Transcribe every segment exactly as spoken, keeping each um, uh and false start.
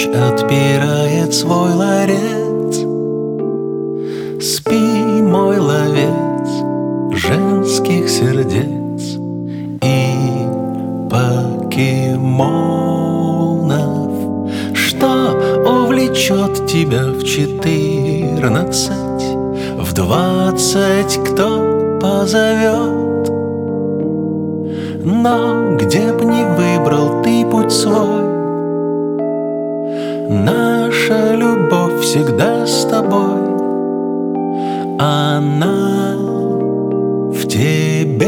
Ночь отпирает свой ларец. Спи, мой ловец женских сердец и покемонов. Что увлечет тебя в четырнадцать, в двадцать кто позовет? Но где б ни выбрал ты путь свой, наша любовь всегда с тобой. Она в тебе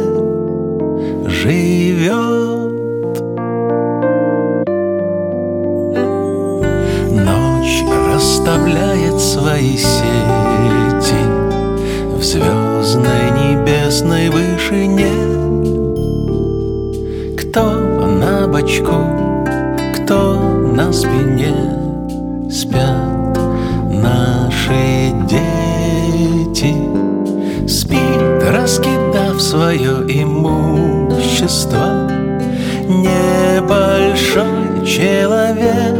живет. Ночь расставляет свои сети в звездной небесной вышине. Кто на бочку, кто на спине, спят наши дети. Спит, раскидав свое имущество, небольшой человек.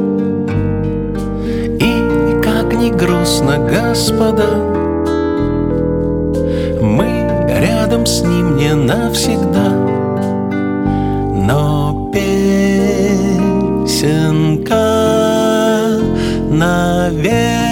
И как ни грустно, господа, мы рядом с ним не навсегда. Но песенка навек.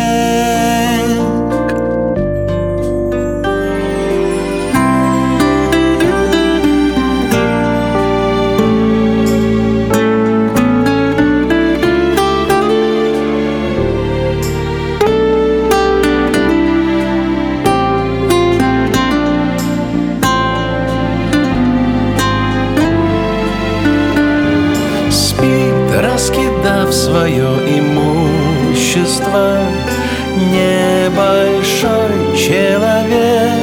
Раскидав свое имущество, небольшой человек.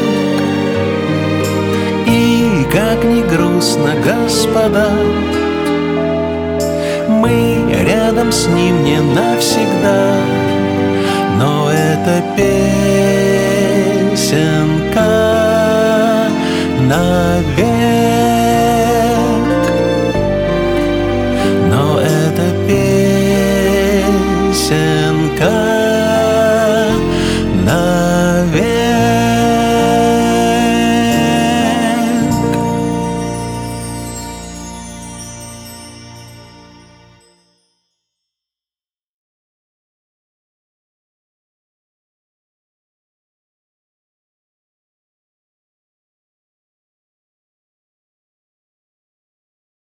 И как ни грустно, господа, мы рядом с ним не навсегда. Но эта песенка навек.